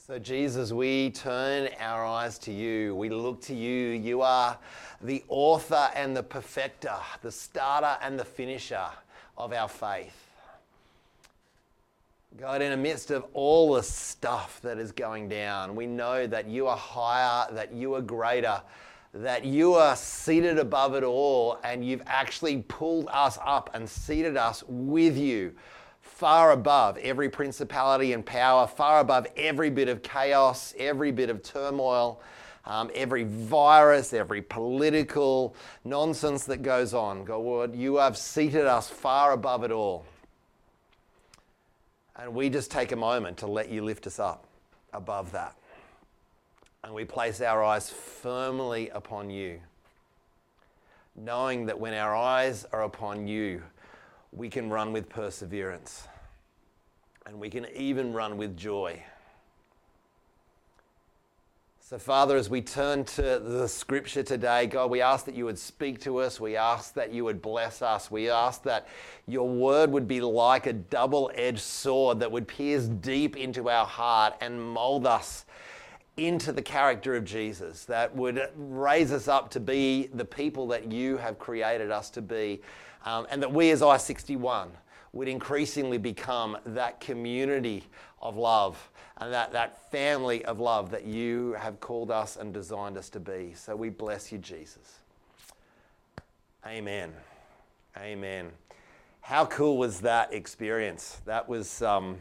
So Jesus, we turn our eyes to you. We look to you. You are the author and the perfecter, the starter and the finisher of our faith. God, in the midst of all the stuff that is going down, we know that you are higher, that you are greater, that you are seated above it all, and you've actually pulled us up and seated us with you, far above every principality and power, far above every bit of chaos, every bit of turmoil, every virus, every political nonsense that goes on. God, you have seated us far above it all. And we just take a moment to let you lift us up above that. And we place our eyes firmly upon you, knowing that when our eyes are upon you, we can run with perseverance, and we can even run with joy. So, Father, as we turn to the scripture today, God, we ask that you would speak to us. We ask that you would bless us. We ask that your word would be like a double-edged sword that would pierce deep into our heart and mold us into the character of Jesus, that would raise us up to be the people that you have created us to be. And that we as I-61 would increasingly become that community of love and that family of love that you have called us and designed us to be. So we bless you, Jesus. Amen. Amen. How cool was that experience? That was, I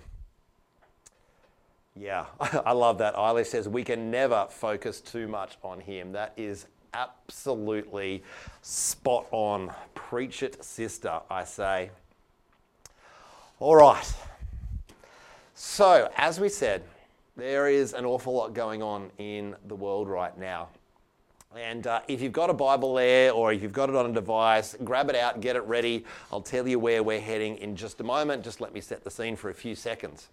love that. Eilish says we can never focus too much on him. That is absolutely spot on. Preach it, sister, I say. All right. So, as we said, there is an awful lot going on in the world right now. And if you've got a Bible there, or if you've got it on a device, grab it out, get it ready. I'll tell you where we're heading in just a moment. Just let me set the scene for a few seconds.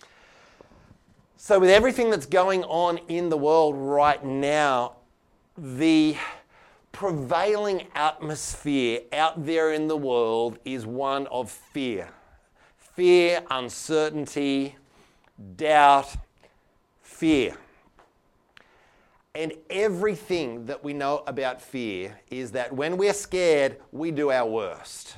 So with everything that's going on in the world right now, the prevailing atmosphere out there in the world is one of fear. Fear, uncertainty, doubt, fear. And everything that we know about fear is that when we're scared, we do our worst.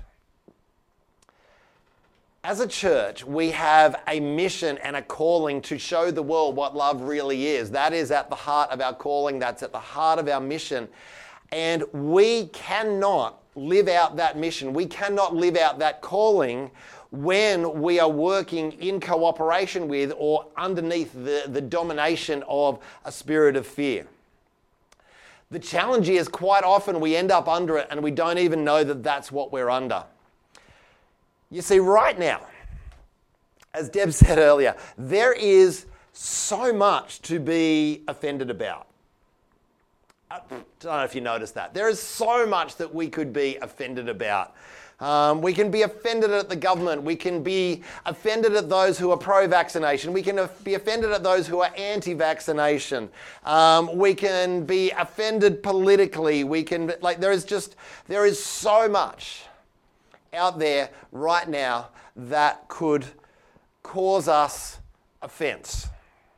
As a church, we have a mission and a calling to show the world what love really is. That is at the heart of our calling. That's at the heart of our mission. And we cannot live out that mission. We cannot live out that calling when we are working in cooperation with or underneath the domination of a spirit of fear. The challenge is quite often we end up under it and we don't even know that that's what we're under. You see, right now, as Deb said earlier, there is so much to be offended about. I don't know if you noticed that. There is so much that we could be offended about. We can be offended at the government. We can be offended at those who are pro-vaccination. We can be offended at those who are anti-vaccination. We can be offended politically. There is so much out there right now that could cause us offense.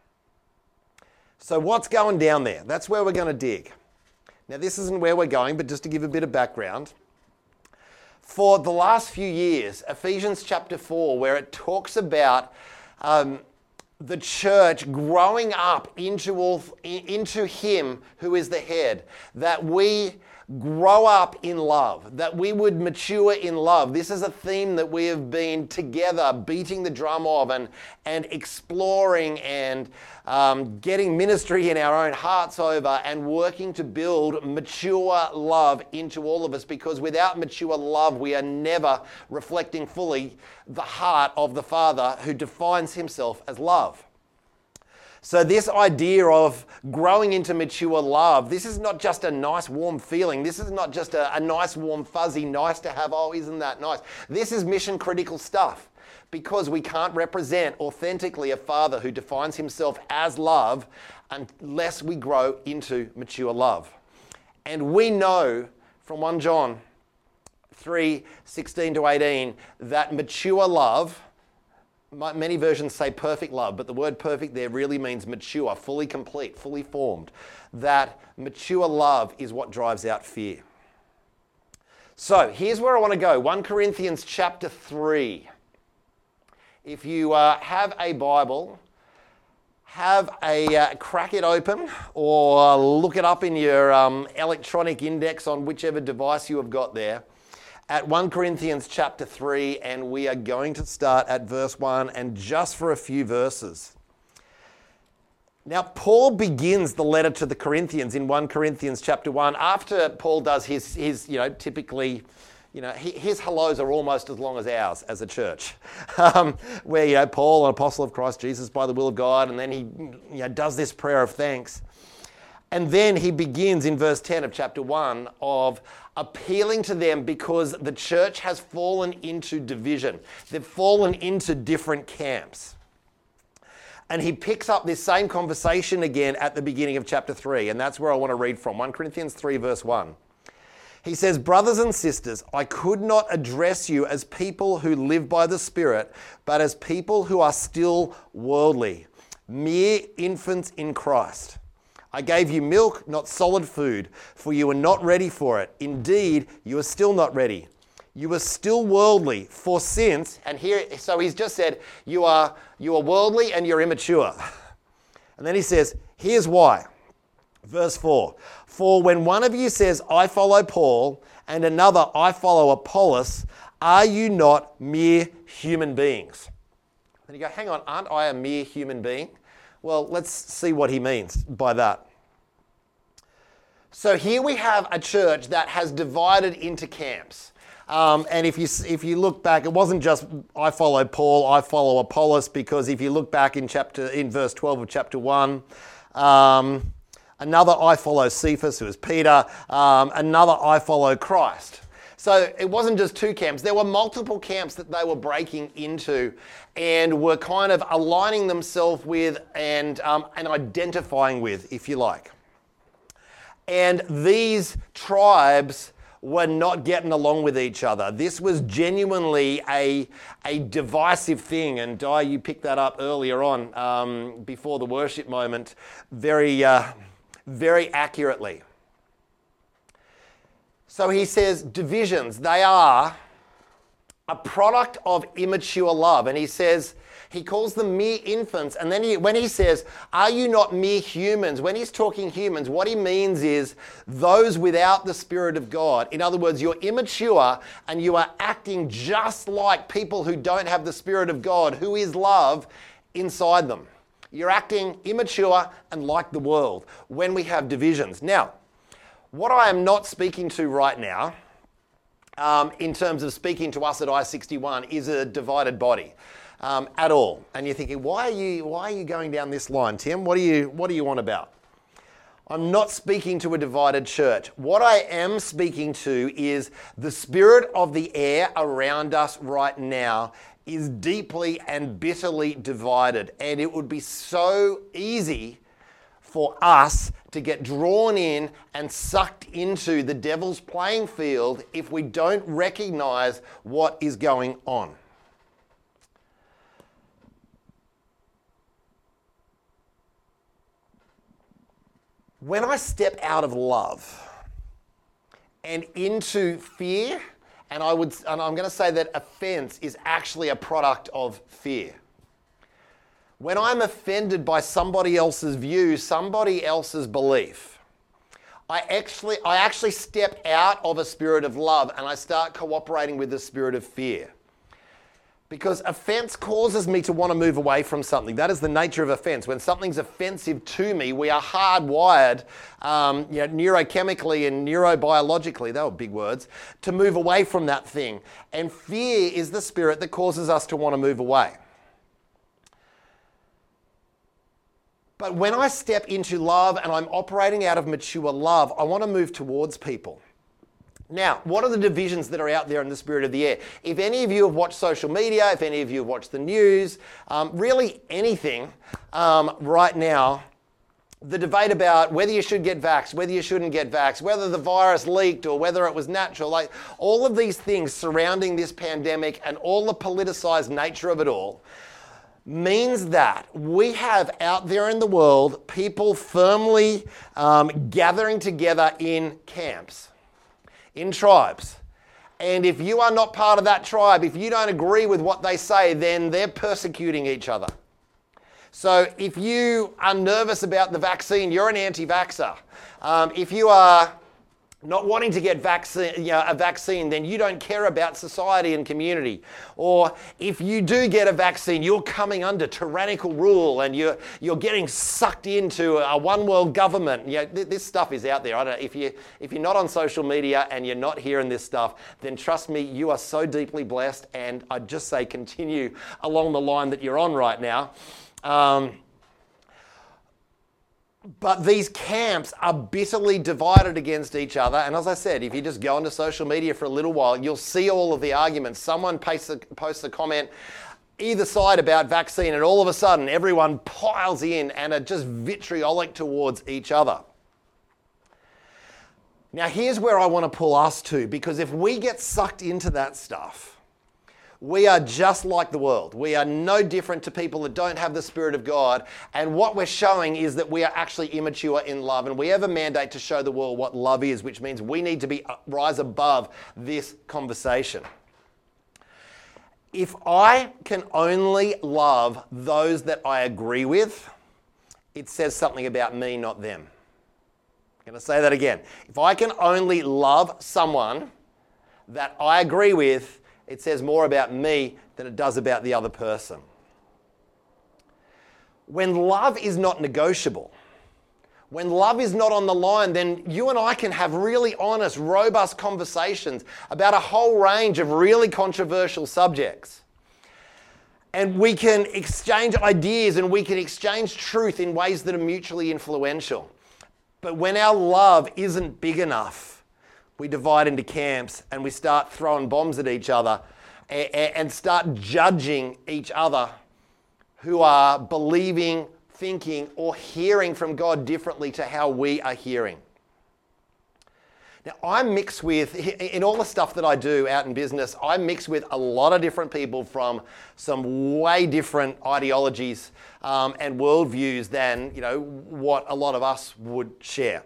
So what's going down there? That's where we're going to dig. Now, this isn't where we're going, but just to give a bit of background. For the last few years, Ephesians chapter 4, where it talks about the church growing up into Him who is the head, that we grow up in love, that we would mature in love. This is a theme that we have been together beating the drum of and exploring and getting ministry in our own hearts over and working to build mature love into all of us, because without mature love, we are never reflecting fully the heart of the Father who defines himself as love. So this idea of growing into mature love, this is not just a nice warm feeling. This is not just a nice warm fuzzy nice to have, oh, isn't that nice? This is mission critical stuff, because we can't represent authentically a Father who defines himself as love unless we grow into mature love. And we know from 1 John 3:16 to 18 that mature love Many versions say perfect love, but the word perfect there really means mature, fully complete, fully formed. That mature love is what drives out fear. So here's where I want to go. 1 Corinthians chapter 3. If you have a Bible, have a crack it open or look it up in your electronic index on whichever device you have got there. At 1 Corinthians chapter 3, and we are going to start at verse 1 and just for a few verses. Now, Paul begins the letter to the Corinthians in 1 Corinthians chapter 1 after Paul does his typically, his hellos are almost as long as ours as a church, where, Paul, an apostle of Christ Jesus by the will of God, and then he does this prayer of thanks. And then he begins in verse 10 of chapter 1 of appealing to them because the church has fallen into division. They've fallen into different camps. And he picks up this same conversation again at the beginning of chapter 3, and that's where I want to read from, 1 Corinthians 3 verse 1. He says, "Brothers and sisters, I could not address you as people who live by the Spirit, but as people who are still worldly, mere infants in Christ. I gave you milk, not solid food, for you were not ready for it. Indeed, you are still not ready. You are still worldly, for since," and here, so he's just said, you are worldly and you're immature. And then he says, here's why. Verse 4, "For when one of you says, I follow Paul, and another, I follow Apollos, are you not mere human beings?" And you go, hang on, aren't I a mere human being? Well, let's see what he means by that. So here we have a church that has divided into camps. And if you look back, it wasn't just I follow Paul, I follow Apollos, because if you look back in verse 12 of chapter 1, another I follow Cephas, who is Peter, another I follow Christ. So it wasn't just two camps. There were multiple camps that they were breaking into and were kind of aligning themselves with and identifying with, if you like. And these tribes were not getting along with each other. This was genuinely a divisive thing. And Di, you picked that up earlier on before the worship moment very accurately. So he says divisions, they are a product of immature love. And he calls them mere infants. And then when he says, are you not mere humans? When he's talking humans, what he means is those without the Spirit of God. In other words, you're immature and you are acting just like people who don't have the Spirit of God, who is love, inside them. You're acting immature and like the world when we have divisions. Now, what I am not speaking to right now, in terms of speaking to us at I-61, is a divided body at all. And you're thinking, why are you going down this line, Tim? What do you want about? I'm not speaking to a divided church. What I am speaking to is the spirit of the air around us right now is deeply and bitterly divided. And it would be so easy for us to get drawn in and sucked into the devil's playing field if we don't recognize what is going on. When I step out of love and into fear, and I'm going to say that offense is actually a product of fear. When I'm offended by somebody else's view, somebody else's belief, I actually step out of a spirit of love and I start cooperating with the spirit of fear. Because offense causes me to want to move away from something. That is the nature of offense. When something's offensive to me, we are hardwired, neurochemically and neurobiologically, they were big words, to move away from that thing. And fear is the spirit that causes us to want to move away. But when I step into love and I'm operating out of mature love, I want to move towards people. Now, what are the divisions that are out there in the spirit of the air? If any of you have watched social media, if any of you have watched the news, really anything right now, the debate about whether you should get vaxxed, whether you shouldn't get vaxxed, whether the virus leaked or whether it was natural, like all of these things surrounding this pandemic and all the politicized nature of it all, means that we have out there in the world people firmly gathering together in camps, in tribes. And if you are not part of that tribe, if you don't agree with what they say, then they're persecuting each other. So if you are nervous about the vaccine, you're an anti-vaxxer. If you are not wanting to get a vaccine, then you don't care about society and community. Or if you do get a vaccine, you're coming under tyrannical rule and you're getting sucked into a one world government. This stuff is out there. I don't know, if you're not on social media and you're not hearing this stuff, then trust me, you are so deeply blessed. And I'd just say continue along the line that you're on right now. But these camps are bitterly divided against each other. And as I said, if you just go onto social media for a little while, you'll see all of the arguments. Someone posts a comment either side about vaccine, and all of a sudden everyone piles in and are just vitriolic towards each other. Now here's where I want to pull us to, because if we get sucked into that stuff, we are just like the world. We are no different to people that don't have the Spirit of God. And what we're showing is that we are actually immature in love. And we have a mandate to show the world what love is, which means we need to rise above this conversation. If I can only love those that I agree with, it says something about me, not them. I'm going to say that again. If I can only love someone that I agree with, it says more about me than it does about the other person. When love is not negotiable, when love is not on the line, then you and I can have really honest, robust conversations about a whole range of really controversial subjects. And we can exchange ideas and we can exchange truth in ways that are mutually influential. But when our love isn't big enough, we divide into camps and we start throwing bombs at each other and start judging each other who are believing, thinking, or hearing from God differently to how we are hearing. Now, I mix with, in all the stuff that I do out in business, I mix with a lot of different people from some way different ideologies and worldviews than, what a lot of us would share.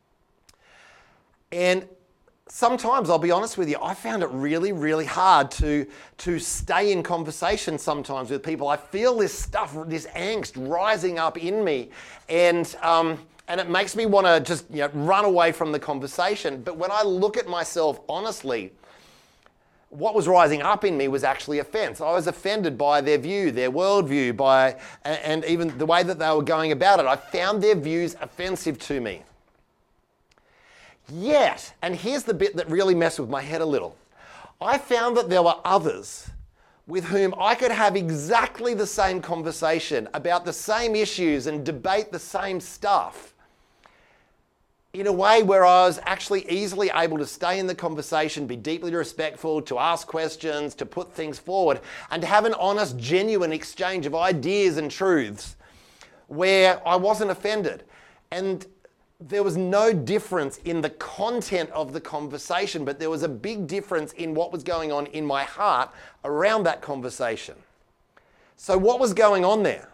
And sometimes, I'll be honest with you, I found it really, really hard to stay in conversation sometimes with people. I feel this stuff, this angst rising up in me, and it makes me want to just run away from the conversation. But when I look at myself honestly, what was rising up in me was actually offense. I was offended by their view, their worldview, and even the way that they were going about it. I found their views offensive to me. Yet, and here's the bit that really messed with my head a little, I found that there were others with whom I could have exactly the same conversation about the same issues and debate the same stuff in a way where I was actually easily able to stay in the conversation, be deeply respectful, to ask questions, to put things forward, and to have an honest, genuine exchange of ideas and truths where I wasn't offended. And there was no difference in the content of the conversation, but there was a big difference in what was going on in my heart around that conversation. So what was going on there?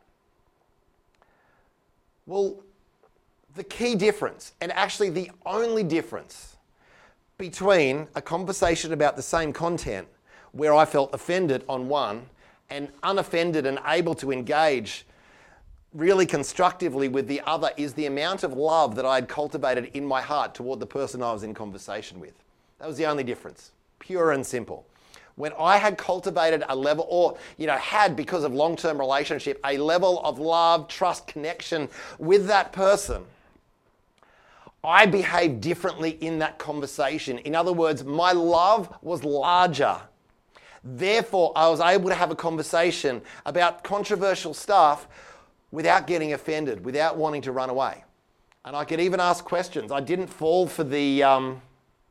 Well, the key difference, and actually the only difference between a conversation about the same content where I felt offended on one and unoffended and able to engage really constructively with the other, is the amount of love that I had cultivated in my heart toward the person I was in conversation with. That was the only difference, pure and simple. When I had cultivated a level, or had, because of long-term relationship, a level of love, trust, connection with that person, I behaved differently in that conversation. In other words, my love was larger. Therefore, I was able to have a conversation about controversial stuff without getting offended, without wanting to run away. And I could even ask questions. I didn't fall for the, how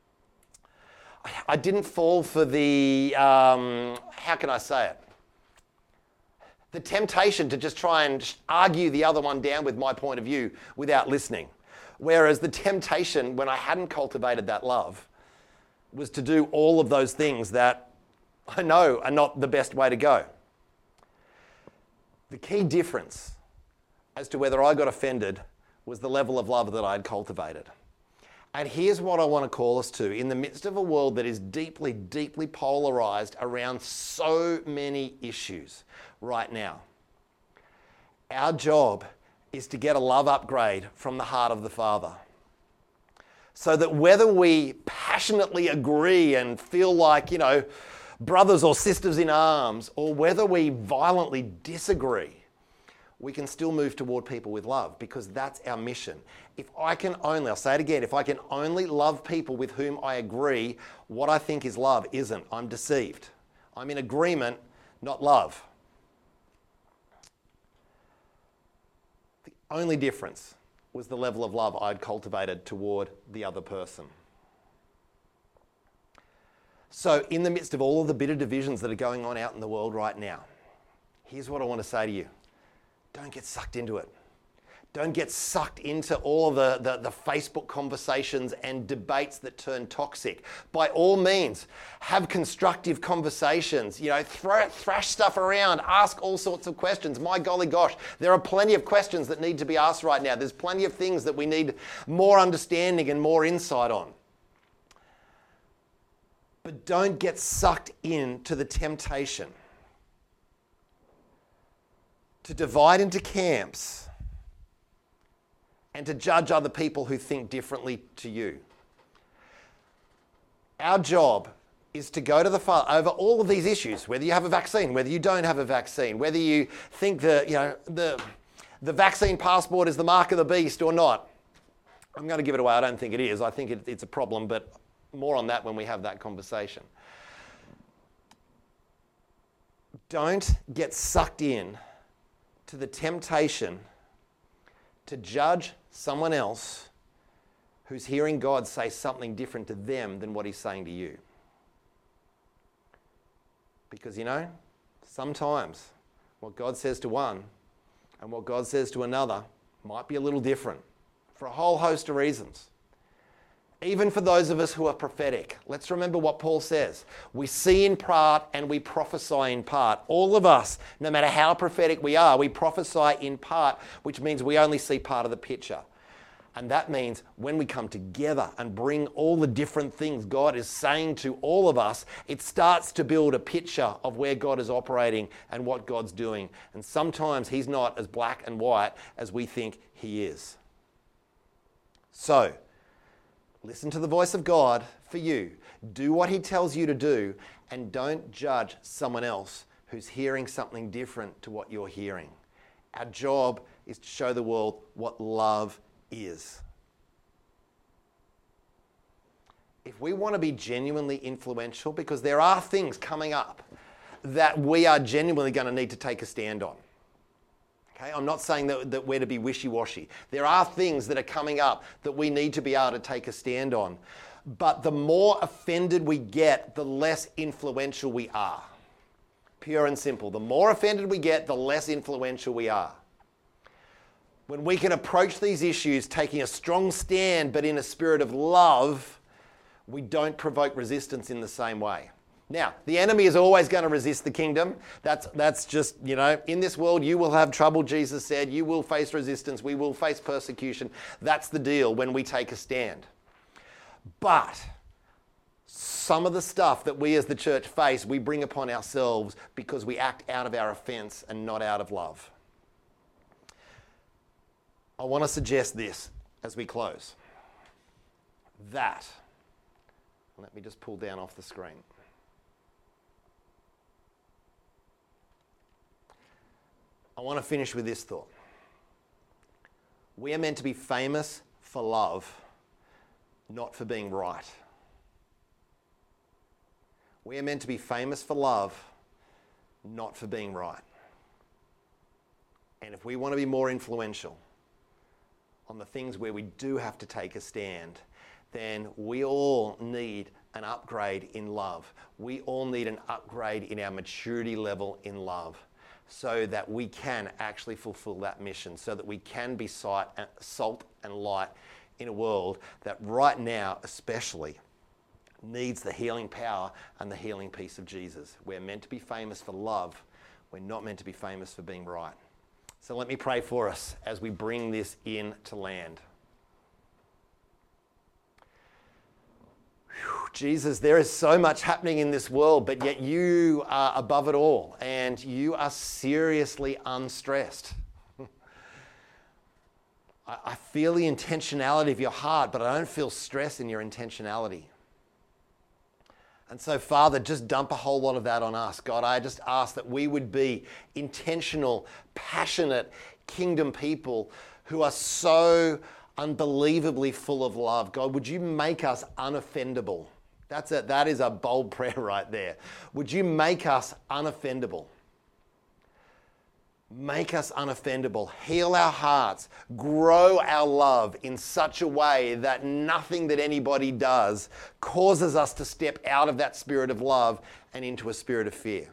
can I say it? The temptation to just try and argue the other one down with my point of view without listening. Whereas the temptation, when I hadn't cultivated that love, was to do all of those things that I know are not the best way to go. The key difference as to whether I got offended was the level of love that I had cultivated. And here's what I want to call us to. In the midst of a world that is deeply, deeply polarized around so many issues right now, our job is to get a love upgrade from the heart of the Father. So that whether we passionately agree and feel like, brothers or sisters in arms, or whether we violently disagree, we can still move toward people with love, because that's our mission. I'll say it again, if I can only love people with whom I agree, what I think is love isn't. I'm deceived. I'm in agreement, not love. The only difference was the level of love I'd cultivated toward the other person. So in the midst of all of the bitter divisions that are going on out in the world right now, here's what I want to say to you. Don't get sucked into it. Don't get sucked into all of the Facebook conversations and debates that turn toxic. By all means, have constructive conversations. Thrash stuff around, ask all sorts of questions. My golly gosh, there are plenty of questions that need to be asked right now. There's plenty of things that we need more understanding and more insight on. But don't get sucked into the temptation to divide into camps and to judge other people who think differently to you. Our job is to go to the Father over all of these issues, whether you have a vaccine, whether you don't have a vaccine, whether you think the vaccine passport is the mark of the beast or not. I'm going to give it away. I don't think it is. I think it's a problem, but more on that when we have that conversation. Don't get sucked in to the temptation to judge someone else who's hearing God say something different to them than what he's saying to you. Because, sometimes what God says to one and what God says to another might be a little different for a whole host of reasons. Even for those of us who are prophetic, let's remember what Paul says. We see in part and we prophesy in part. All of us, no matter how prophetic we are, we prophesy in part, which means we only see part of the picture. And that means when we come together and bring all the different things God is saying to all of us, it starts to build a picture of where God is operating and what God's doing. And sometimes he's not as black and white as we think he is. So, listen to the voice of God for you. Do what he tells you to do, and don't judge someone else who's hearing something different to what you're hearing. Our job is to show the world what love is. If we want to be genuinely influential, because there are things coming up that we are genuinely going to need to take a stand on. Okay? I'm not saying that we're to be wishy-washy. There are things that are coming up that we need to be able to take a stand on. But the more offended we get, the less influential we are. Pure and simple. The more offended we get, the less influential we are. When we can approach these issues taking a strong stand, but in a spirit of love, we don't provoke resistance in the same way. Now, the enemy is always going to resist the kingdom. That's just, in this world you will have trouble, Jesus said. You will face resistance. We will face persecution. That's the deal when we take a stand. But some of the stuff that we as the church face, we bring upon ourselves because we act out of our offense and not out of love. I want to suggest this as we close. Let me just pull down off the screen. I want to finish with this thought. We are meant to be famous for love, not for being right. We are meant to be famous for love, not for being right. And if we want to be more influential on the things where we do have to take a stand, then we all need an upgrade in love. We all need an upgrade in our maturity level in love so that we can actually fulfill that mission, so that we can be salt and light in a world that right now especially needs the healing power and the healing peace of Jesus. We're meant to be famous for love. We're not meant to be famous for being right. So let me pray for us as we bring this in to land. Jesus, there is so much happening in this world, but yet you are above it all and you are seriously unstressed. I feel the intentionality of your heart, but I don't feel stress in your intentionality. And so, Father, just dump a whole lot of that on us. God, I just ask that we would be intentional, passionate kingdom people who are so unbelievably full of love. God, would you make us unoffendable? That is a bold prayer right there. Would you make us unoffendable? Make us unoffendable. Heal our hearts. Grow our love in such a way that nothing that anybody does causes us to step out of that spirit of love and into a spirit of fear.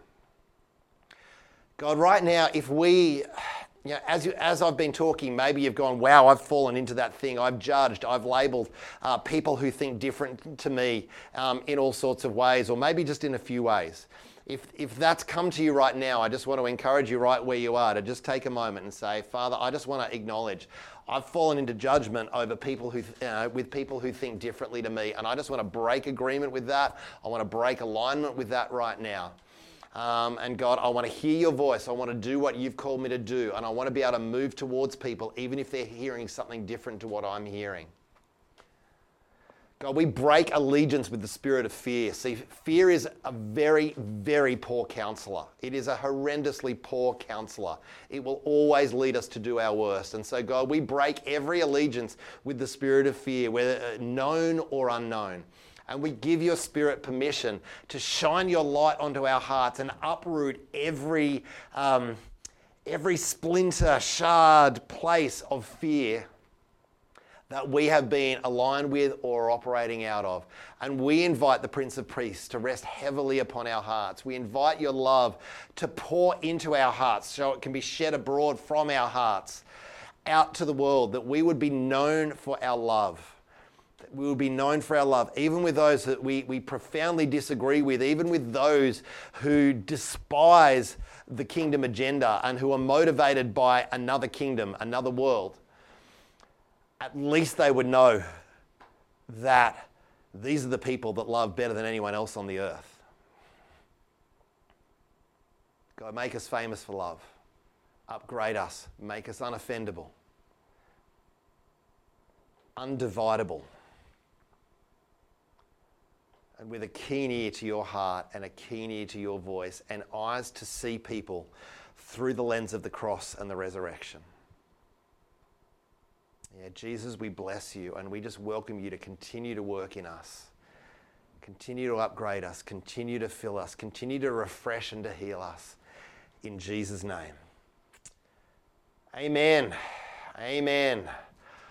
God, right now, if we... as I've been talking, maybe you've gone, wow, I've fallen into that thing. I've judged, I've labelled people who think different to me in all sorts of ways, or maybe just in a few ways. If that's come to you right now, I just want to encourage you right where you are to just take a moment and say, Father, I just want to acknowledge I've fallen into judgment over people with people who think differently to me, and I just want to break agreement with that. I want to break alignment with that right now. And God, I want to hear your voice. I want to do what you've called me to do. And I want to be able to move towards people, even if they're hearing something different to what I'm hearing. God, we break allegiance with the spirit of fear. See, fear is a very, very poor counselor. It is a horrendously poor counselor. It will always lead us to do our worst. And so, God, we break every allegiance with the spirit of fear, whether known or unknown. And we give your spirit permission to shine your light onto our hearts and uproot every splinter, shard, place of fear that we have been aligned with or operating out of. And we invite the Prince of Peace to rest heavily upon our hearts. We invite your love to pour into our hearts so it can be shed abroad from our hearts out to the world, that we would be known for our love. We will be known for our love, even with those that we profoundly disagree with, even with those who despise the kingdom agenda and who are motivated by another kingdom, another world. At least they would know that these are the people that love better than anyone else on the earth. God, make us famous for love. Upgrade us. Make us unoffendable. Undividable. And with a keen ear to your heart and a keen ear to your voice and eyes to see people through the lens of the cross and the resurrection. Yeah, Jesus, we bless you and we just welcome you to continue to work in us. Continue to upgrade us, continue to fill us, continue to refresh and to heal us. In Jesus' name. Amen. Amen.